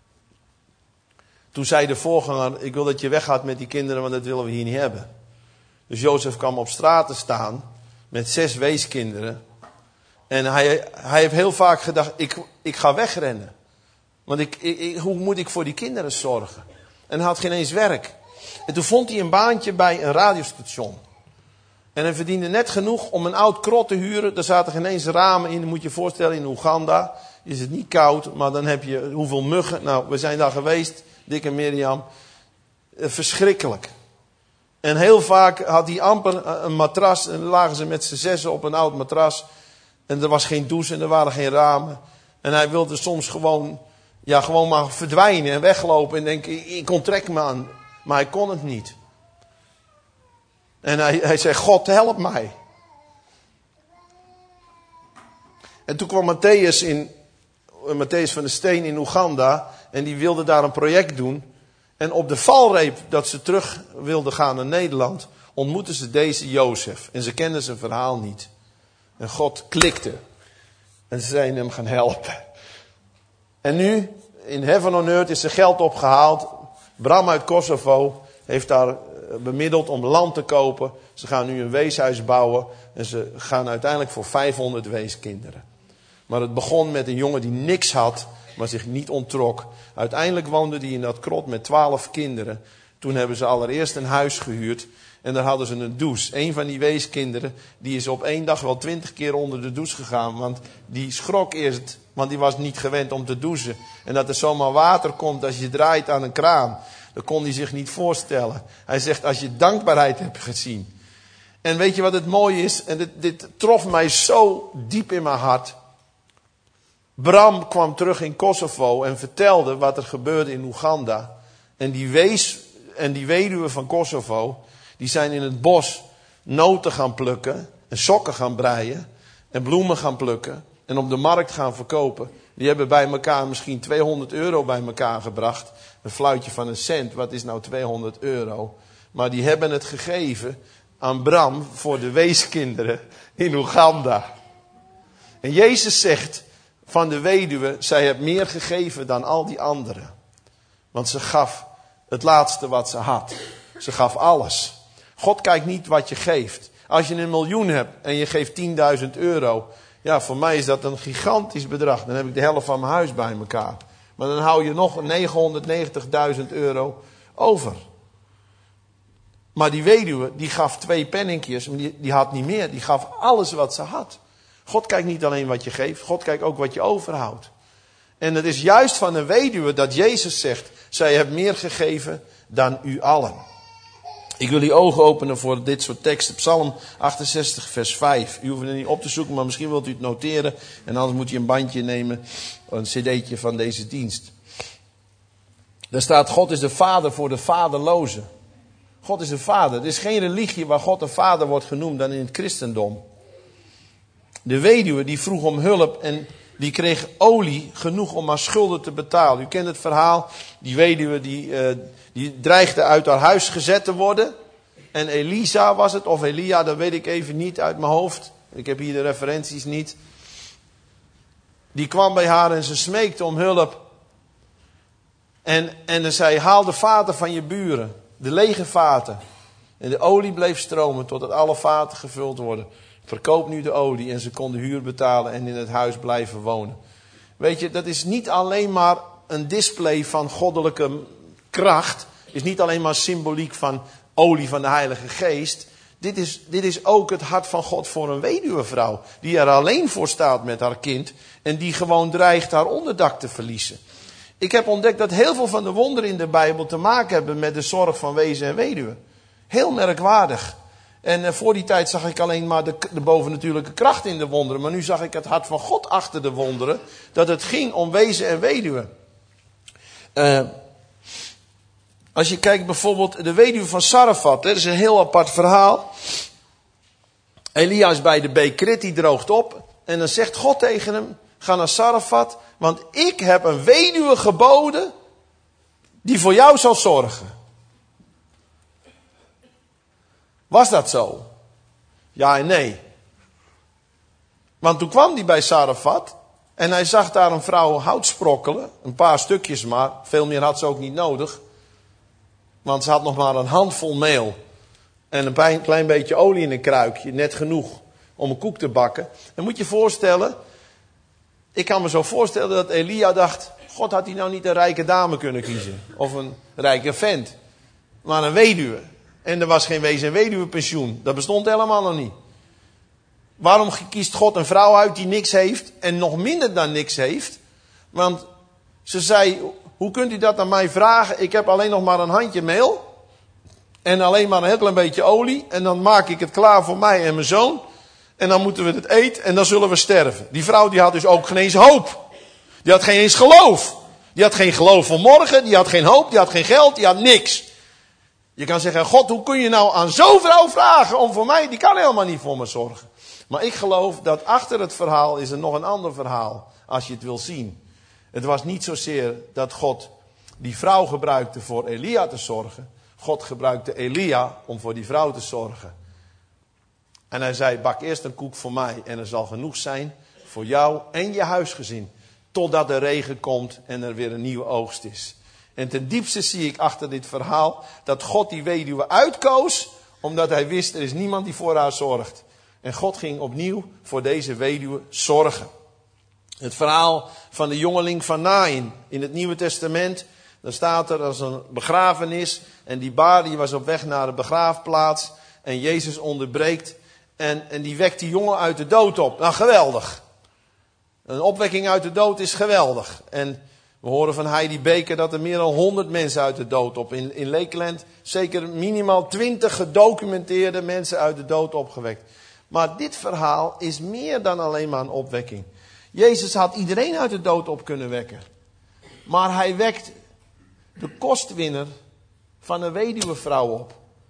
Toen zei de voorganger, ik wil dat je weggaat met die kinderen, want dat willen we hier niet hebben. Dus Jozef kwam op straat te staan met zes weeskinderen. En hij, hij heeft heel vaak gedacht, ik, ik ga wegrennen. Want ik, ik, hoe moet ik voor die kinderen zorgen? En hij had geen eens werk. En toen vond hij een baantje bij een radiostation. En hij verdiende net genoeg om een oud krot te huren. Daar zaten geen eens ramen in. Dan moet je je voorstellen, in Oeganda is het niet koud. Maar dan heb je hoeveel muggen. Nou, we zijn daar geweest, Dick en Mirjam. Verschrikkelijk. En heel vaak had hij amper een matras. En dan lagen ze met z'n zessen op een oud matras. En er was geen douche en er waren geen ramen. En hij wilde soms gewoon, ja, gewoon maar verdwijnen en weglopen. En denken, ik onttrek me aan. Maar hij kon het niet. En hij, hij zei, God help mij. En toen kwam Mattheüs in dominee Matthäus van der Steen in Oeganda. En die wilde daar een project doen. En op de valreep dat ze terug wilden gaan naar Nederland, ontmoetten ze deze Jozef. En ze kenden zijn verhaal niet. En God klikte. En ze zijn hem gaan helpen. En nu, in Heaven on Earth, is er geld opgehaald. Bram uit Kosovo heeft daar bemiddeld om land te kopen. Ze gaan nu een weeshuis bouwen. En ze gaan uiteindelijk voor vijfhonderd weeskinderen. Maar het begon met een jongen die niks had, maar zich niet onttrok. Uiteindelijk woonde hij in dat krot met twaalf kinderen. Toen hebben ze allereerst een huis gehuurd. En daar hadden ze een douche. Een van die weeskinderen, die is op één dag wel twintig keer onder de douche gegaan. Want die schrok eerst, want die was niet gewend om te douchen. En dat er zomaar water komt als je draait aan een kraan. Dat kon hij zich niet voorstellen. Hij zegt, als je dankbaarheid hebt gezien. En weet je wat het mooie is? En dit, dit trof mij zo diep in mijn hart. Bram kwam terug in Kosovo en vertelde wat er gebeurde in Oeganda. En die wees en die weduwen van Kosovo, die zijn in het bos noten gaan plukken en sokken gaan breien en bloemen gaan plukken en op de markt gaan verkopen. Die hebben bij elkaar misschien tweehonderd euro bij elkaar gebracht. Een fluitje van een cent, wat is nou tweehonderd euro? Maar die hebben het gegeven aan Bram voor de weeskinderen in Oeganda. En Jezus zegt van de weduwe, zij heeft meer gegeven dan al die anderen. Want ze gaf het laatste wat ze had. Ze gaf alles. God kijkt niet wat je geeft. Als je een miljoen hebt en je geeft tienduizend euro. Ja, voor mij is dat een gigantisch bedrag. Dan heb ik de helft van mijn huis bij elkaar. Maar dan hou je nog negenhonderdnegentigduizend euro over. Maar die weduwe, die gaf twee penninkjes. Maar die, die had niet meer. Die gaf alles wat ze had. God kijkt niet alleen wat je geeft. God kijkt ook wat je overhoudt. En het is juist van een weduwe dat Jezus zegt, zij heeft meer gegeven dan u allen. Ik wil die ogen openen voor dit soort teksten. Psalm achtenzestig vers vijf. U hoeft het niet op te zoeken, maar misschien wilt u het noteren. En anders moet je een bandje nemen, een cd'tje van deze dienst. Daar staat, God is de vader voor de vaderlozen. God is een vader. Er is geen religie waar God een vader wordt genoemd dan in het christendom. De weduwe die vroeg om hulp en die kreeg olie genoeg om haar schulden te betalen. U kent het verhaal. Die weduwe die, uh, die dreigde uit haar huis gezet te worden. En Elisa was het, of Elia, dat weet ik even niet uit mijn hoofd. Ik heb hier de referenties niet. Die kwam bij haar en ze smeekte om hulp. En, en zei, haal de vaten van je buren. De lege vaten. En de olie bleef stromen totdat alle vaten gevuld worden. Verkoop nu de olie en ze kon de huur betalen en in het huis blijven wonen. Weet je, dat is niet alleen maar een display van goddelijke kracht. Het is niet alleen maar symboliek van olie van de Heilige Geest. Dit is, dit is ook het hart van God voor een weduwevrouw. Die er alleen voor staat met haar kind. En die gewoon dreigt haar onderdak te verliezen. Ik heb ontdekt dat heel veel van de wonderen in de Bijbel te maken hebben met de zorg van wezen en weduwe. Heel merkwaardig. En uh, voor die tijd zag ik alleen maar de, de bovennatuurlijke kracht in de wonderen. Maar nu zag ik het hart van God achter de wonderen. Dat het ging om wezen en weduwe. Uh, als je kijkt bijvoorbeeld de weduwe van Sarafat. Hè, dat is een heel apart verhaal. Elia is bij de beek Krit, die droogt op. En dan zegt God tegen hem, ga naar Sarafat. Want ik heb een weduwe geboden die voor jou zal zorgen. Was dat zo? Ja en nee. Want toen kwam hij bij Sarafat. En hij zag daar een vrouw hout sprokkelen. Een paar stukjes maar. Veel meer had ze ook niet nodig. Want ze had nog maar een handvol meel. En een klein beetje olie in een kruikje. Net genoeg om een koek te bakken. En moet je je voorstellen. Ik kan me zo voorstellen dat Elia dacht. God, had hij nou niet een rijke dame kunnen kiezen? Of een rijke vent. Maar een weduwe. En er was geen wezen- en weduwepensioen. Dat bestond helemaal nog niet. Waarom kiest God een vrouw uit die niks heeft en nog minder dan niks heeft? Want ze zei, hoe kunt u dat aan mij vragen? Ik heb alleen nog maar een handje meel. En alleen maar een heel klein beetje olie. En dan maak ik het klaar voor mij en mijn zoon. En dan moeten we het eten en dan zullen we sterven. Die vrouw die had dus ook geen eens hoop. Die had geen eens geloof. Die had geen geloof voor morgen. Die had geen hoop. Die had geen geld. Die had niks. Je kan zeggen, God, hoe kun je nou aan zo'n vrouw vragen om voor mij? Die kan helemaal niet voor me zorgen. Maar ik geloof dat achter het verhaal is er nog een ander verhaal. Als je het wil zien. Het was niet zozeer dat God die vrouw gebruikte voor Elia te zorgen. God gebruikte Elia om voor die vrouw te zorgen. En hij zei, bak eerst een koek voor mij en er zal genoeg zijn voor jou en je huisgezin. Totdat de regen komt en er weer een nieuwe oogst is. En ten diepste zie ik achter dit verhaal dat God die weduwe uitkoos, omdat hij wist, er is niemand die voor haar zorgt. En God ging opnieuw voor deze weduwe zorgen. Het verhaal van de jongeling van Naïn in het Nieuwe Testament. Dan staat er als een begrafenis. En die baar die was op weg naar de begraafplaats. En Jezus onderbreekt. En, en die wekt die jongen uit de dood op. Nou, geweldig. Een opwekking uit de dood is geweldig. En we horen van Heidi Beker dat er meer dan honderd mensen uit de dood op. In, in Lakeland zeker minimaal twintig gedocumenteerde mensen uit de dood opgewekt. Maar dit verhaal is meer dan alleen maar een opwekking. Jezus had iedereen uit de dood op kunnen wekken. Maar hij wekt de kostwinner van een weduwevrouw op.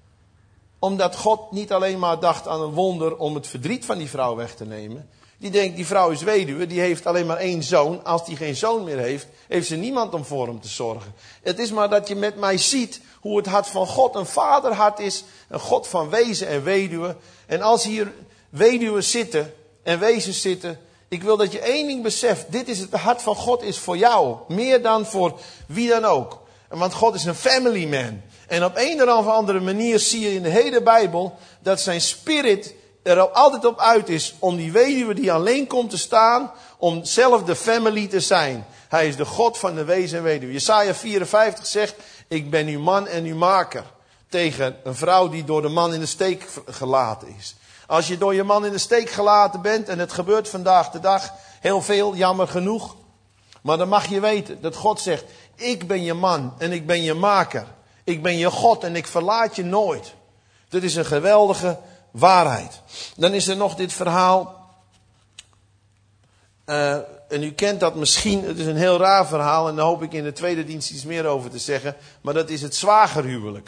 Omdat God niet alleen maar dacht aan een wonder om het verdriet van die vrouw weg te nemen. Die denkt, die vrouw is weduwe, die heeft alleen maar één zoon. Als die geen zoon meer heeft, heeft ze niemand om voor hem te zorgen. Het is maar dat je met mij ziet hoe het hart van God een vaderhart is. Een God van wezen en weduwe. En als hier weduwen zitten en wezens zitten, ik wil dat je één ding beseft. Dit is het hart van God is voor jou. Meer dan voor wie dan ook. Want God is een family man. En op een of andere manier zie je in de hele Bijbel dat zijn spirit er altijd op uit is om die weduwe die alleen komt te staan, om zelf de family te zijn. Hij is de God van de wezen en weduwe. Jesaja vierenvijftig zegt, ik ben uw man en uw maker. Tegen een vrouw die door de man in de steek gelaten is. Als je door je man in de steek gelaten bent, en het gebeurt vandaag de dag heel veel, jammer genoeg. Maar dan mag je weten dat God zegt, ik ben je man en ik ben je maker. Ik ben je God en ik verlaat je nooit. Dit is een geweldige waarheid. Dan is er nog dit verhaal. Uh, en u kent dat misschien, het is een heel raar verhaal. En daar hoop ik in de tweede dienst iets meer over te zeggen. Maar dat is het zwagerhuwelijk.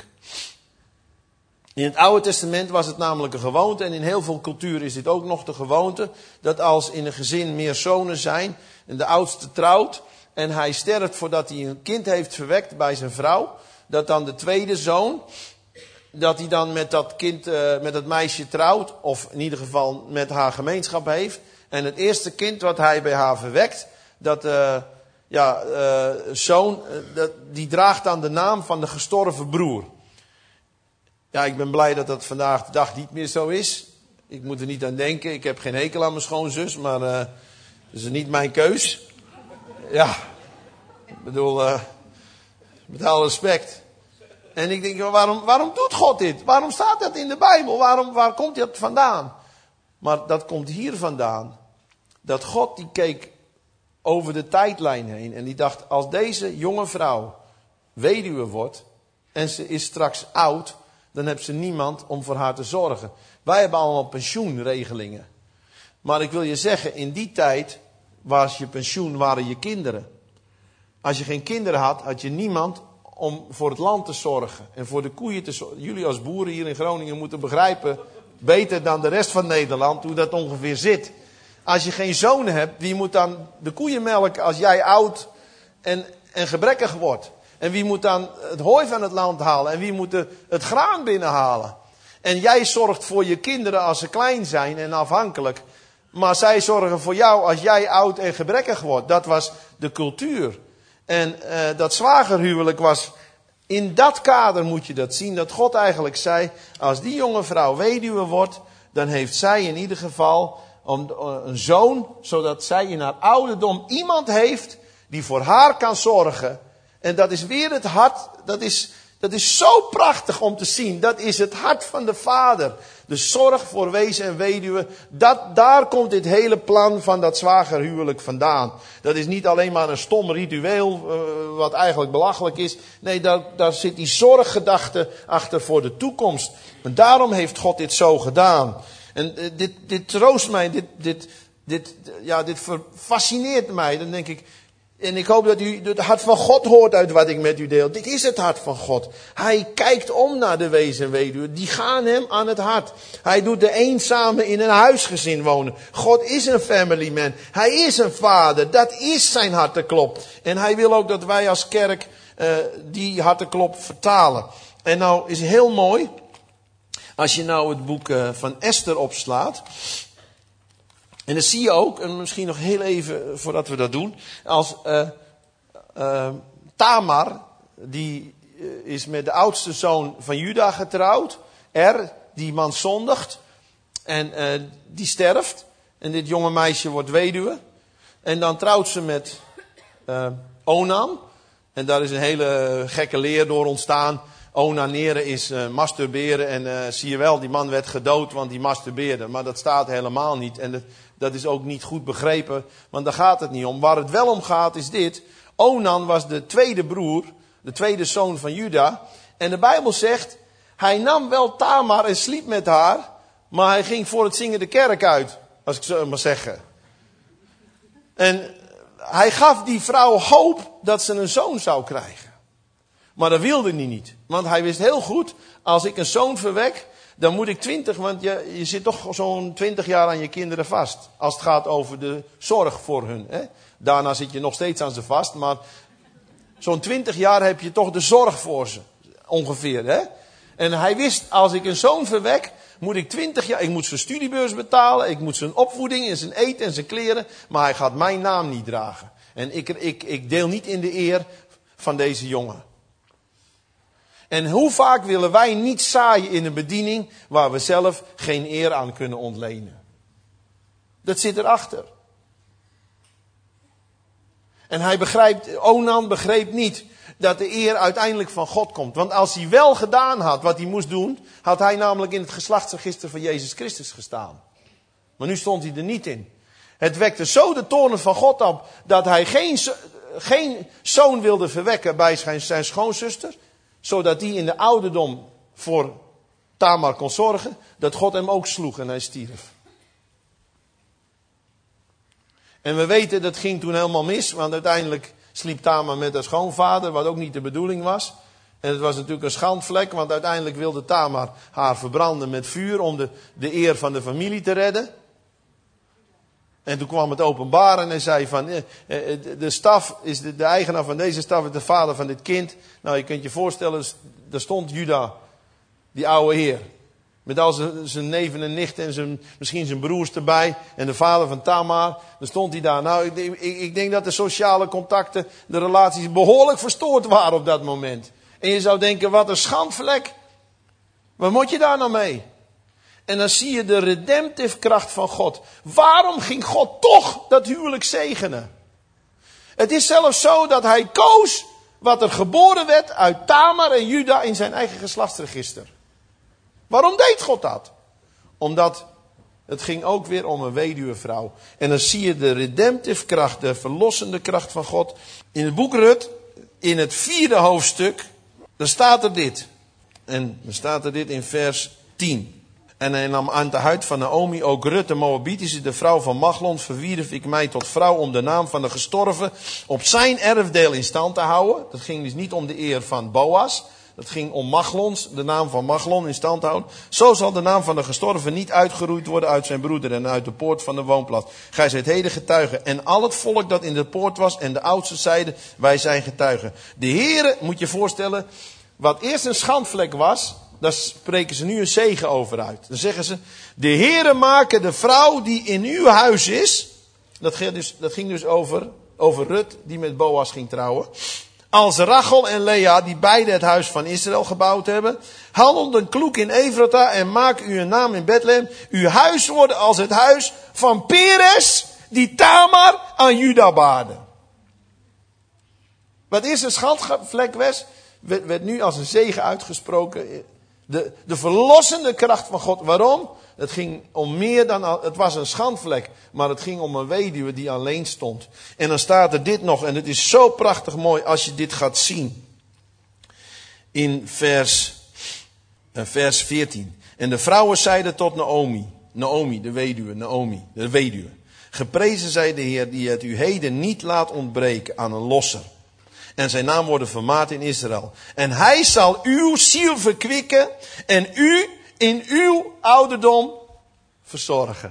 In het Oude Testament was het namelijk een gewoonte. En in heel veel culturen is dit ook nog de gewoonte. Dat als in een gezin meer zonen zijn. En de oudste trouwt. En hij sterft voordat hij een kind heeft verwekt bij zijn vrouw. Dat dan de tweede zoon, dat hij dan met dat kind, uh, met dat meisje trouwt. Of in ieder geval met haar gemeenschap heeft. En het eerste kind wat hij bij haar verwekt, dat uh, ja, uh, zoon, uh, dat, die draagt dan de naam van de gestorven broer. Ja, ik ben blij dat dat vandaag de dag niet meer zo is. Ik moet er niet aan denken. Ik heb geen hekel aan mijn schoonzus, maar uh, dat is niet mijn keus. Ja, ik bedoel, uh, met alle respect. En ik denk, waarom, waarom doet God dit? Waarom staat dat in de Bijbel? Waarom, waar komt dat vandaan? Maar dat komt hier vandaan. Dat God die keek over de tijdlijn heen. En die dacht, als deze jonge vrouw weduwe wordt. En ze is straks oud. Dan heeft ze niemand om voor haar te zorgen. Wij hebben allemaal pensioenregelingen. Maar ik wil je zeggen, in die tijd was je pensioen, waren je kinderen. Als je geen kinderen had, had je niemand om voor het land te zorgen. En voor de koeien te zorgen. Jullie als boeren hier in Groningen moeten begrijpen, beter dan de rest van Nederland, hoe dat ongeveer zit. Als je geen zonen hebt, wie moet dan de koeien melken als jij oud en, en gebrekkig wordt? En wie moet dan het hooi van het land halen? En wie moet de, het graan binnenhalen? En jij zorgt voor je kinderen als ze klein zijn en afhankelijk. Maar zij zorgen voor jou als jij oud en gebrekkig wordt. Dat was de cultuur. En uh, dat zwagerhuwelijk was, in dat kader moet je dat zien. Dat God eigenlijk zei, als die jonge vrouw weduwe wordt, dan heeft zij in ieder geval een zoon, zodat zij in haar ouderdom iemand heeft die voor haar kan zorgen. En dat is weer het hart, dat is, dat is zo prachtig om te zien. Dat is het hart van de Vader. De zorg voor wezen en weduwe. Dat, daar komt dit hele plan van dat zwagerhuwelijk vandaan. Dat is niet alleen maar een stom ritueel, uh, wat eigenlijk belachelijk is. Nee, daar, daar zit die zorggedachte achter voor de toekomst. En daarom heeft God dit zo gedaan. En uh, dit, dit troost mij, dit, dit, dit, ja, dit fascineert mij. Dan denk ik, En ik hoop dat u het hart van God hoort uit wat ik met u deel. Dit is het hart van God. Hij kijkt om naar de wees en weduwe. Die gaan hem aan het hart. Hij doet de eenzame in een huisgezin wonen. God is een family man. Hij is een vader. Dat is zijn harteklop. En hij wil ook dat wij als kerk uh, die harteklop vertalen. En nou is heel mooi. Als je nou het boek uh, van Esther opslaat. En dan zie je ook, en misschien nog heel even voordat we dat doen, als uh, uh, Tamar, die uh, is met de oudste zoon van Juda getrouwd. Er, die man zondigt en uh, die sterft. En dit jonge meisje wordt weduwe. En dan trouwt ze met uh, Onan. En daar is een hele gekke leer door ontstaan. Onaneren is uh, masturberen. En uh, zie je wel, die man werd gedood, want die masturbeerde. Maar dat staat helemaal niet. En dat, dat is ook niet goed begrepen, want daar gaat het niet om. Waar het wel om gaat is dit. Onan was de tweede broer, de tweede zoon van Juda. En de Bijbel zegt, hij nam wel Tamar en sliep met haar. Maar hij ging voor het zingen de kerk uit, als ik zo maar zeggen. En hij gaf die vrouw hoop dat ze een zoon zou krijgen. Maar dat wilde hij niet. Want hij wist heel goed, als ik een zoon verwek, dan moet ik twintig, want je, je zit toch zo'n twintig jaar aan je kinderen vast. Als het gaat over de zorg voor hun. Hè. Daarna zit je nog steeds aan ze vast, maar zo'n twintig jaar heb je toch de zorg voor ze. Ongeveer, hè. En hij wist, als ik een zoon verwek, moet ik twintig jaar, ik moet zijn studiebeurs betalen, ik moet zijn opvoeding en zijn eten en zijn kleren, maar hij gaat mijn naam niet dragen. En ik, ik, ik deel niet in de eer van deze jongen. En hoe vaak willen wij niet zaaien in een bediening waar we zelf geen eer aan kunnen ontlenen. Dat zit erachter. En hij begrijpt, Onan begreep niet dat de eer uiteindelijk van God komt. Want als hij wel gedaan had wat hij moest doen, had hij namelijk in het geslachtsregister van Jezus Christus gestaan. Maar nu stond hij er niet in. Het wekte zo de toorn van God op dat hij geen, geen zoon wilde verwekken bij zijn, zijn schoonzuster. Zodat die in de ouderdom voor Tamar kon zorgen. Dat God hem ook sloeg en hij stierf. En we weten dat ging toen helemaal mis. Want uiteindelijk sliep Tamar met haar schoonvader. Wat ook niet de bedoeling was. En het was natuurlijk een schandvlek. Want uiteindelijk wilde Tamar haar verbranden met vuur. Om de, de eer van de familie te redden. En toen kwam het openbaar en hij zei van, eh, eh, de staf is de, de eigenaar van deze staf, is de vader van dit kind. Nou, je kunt je voorstellen, daar stond Juda, die oude heer. Met al zijn, zijn neven en nichten en zijn, misschien zijn broers erbij. En de vader van Tamar, dan stond hij daar. Nou, ik, ik, ik denk dat de sociale contacten, de relaties behoorlijk verstoord waren op dat moment. En je zou denken, wat een schandvlek. Wat moet je daar nou mee? En dan zie je de redemptive kracht van God. Waarom ging God toch dat huwelijk zegenen? Het is zelfs zo dat hij koos wat er geboren werd uit Tamar en Juda in zijn eigen geslachtsregister. Waarom deed God dat? Omdat het ging ook weer om een weduwe vrouw. En dan zie je de redemptive kracht, de verlossende kracht van God. In het boek Rut, in het vierde hoofdstuk, dan staat er dit. En dan staat er dit in vers tien. En hij nam aan de huid van Naomi, ook Rut de Moabitische, de vrouw van Machlon, verwierf ik mij tot vrouw om de naam van de gestorven op zijn erfdeel in stand te houden. Dat ging dus niet om de eer van Boas. Dat ging om Machlons, de naam van Machlon in stand te houden. Zo zal de naam van de gestorven niet uitgeroeid worden uit zijn broeder en uit de poort van de woonplaats. Gij zijt heden getuigen. En al het volk dat in de poort was en de oudste zeiden, wij zijn getuigen. De Heere, moet je voorstellen, wat eerst een schandvlek was, daar spreken ze nu een zegen over uit. Dan zeggen ze, de Heere maken de vrouw die in uw huis is. Dat ging dus, dat ging dus over, over Rut, die met Boas ging trouwen. Als Rachel en Lea, die beide het huis van Israël gebouwd hebben. Handel een kloek in Efrata en maak u een naam in Bethlehem. Uw huis worden als het huis van Peres, die Tamar aan Juda baarde. Wat eerst een schandvlek was, werd, werd nu als een zegen uitgesproken. De, de verlossende kracht van God. Waarom? Het ging om meer dan, het was een schandvlek, maar het ging om een weduwe die alleen stond. En dan staat er dit nog, en het is zo prachtig mooi als je dit gaat zien. In vers, vers veertien. En de vrouwen zeiden tot Naomi, Naomi, de weduwe, Naomi, de weduwe. Geprezen zij de Heer die het u heden niet laat ontbreken aan een losser. En zijn naam worden vermaard in Israël. En hij zal uw ziel verkwikken en u in uw ouderdom verzorgen.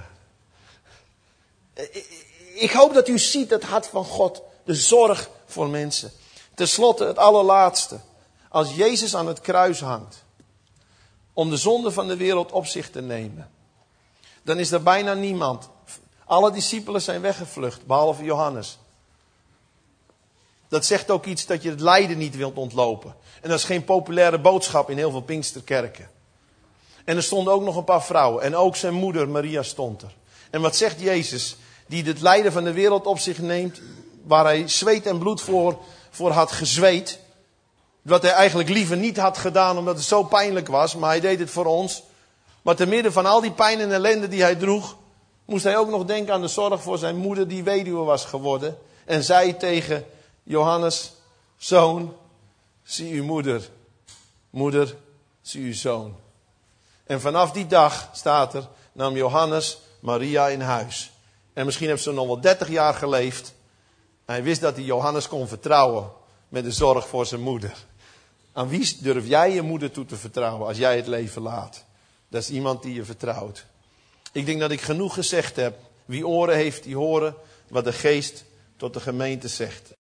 Ik hoop dat u ziet het hart van God. De zorg voor mensen. Ten slotte het allerlaatste. Als Jezus aan het kruis hangt. Om de zonde van de wereld op zich te nemen. Dan is er bijna niemand. Alle discipelen zijn weggevlucht. Behalve Johannes. Dat zegt ook iets dat je het lijden niet wilt ontlopen. En dat is geen populaire boodschap in heel veel Pinksterkerken. En er stonden ook nog een paar vrouwen. En ook zijn moeder Maria stond er. En wat zegt Jezus? Die het lijden van de wereld op zich neemt. Waar hij zweet en bloed voor, voor had gezweet. Wat hij eigenlijk liever niet had gedaan omdat het zo pijnlijk was. Maar hij deed het voor ons. Maar te midden van al die pijn en ellende die hij droeg. Moest hij ook nog denken aan de zorg voor zijn moeder die weduwe was geworden. En zei tegen Johannes, zoon, zie uw moeder. Moeder, zie uw zoon. En vanaf die dag, staat er, nam Johannes Maria in huis. En misschien heeft ze nog wel dertig jaar geleefd. Hij wist dat hij Johannes kon vertrouwen met de zorg voor zijn moeder. Aan wie durf jij je moeder toe te vertrouwen als jij het leven laat? Dat is iemand die je vertrouwt. Ik denk dat ik genoeg gezegd heb. Wie oren heeft, die horen wat de geest tot de gemeente zegt.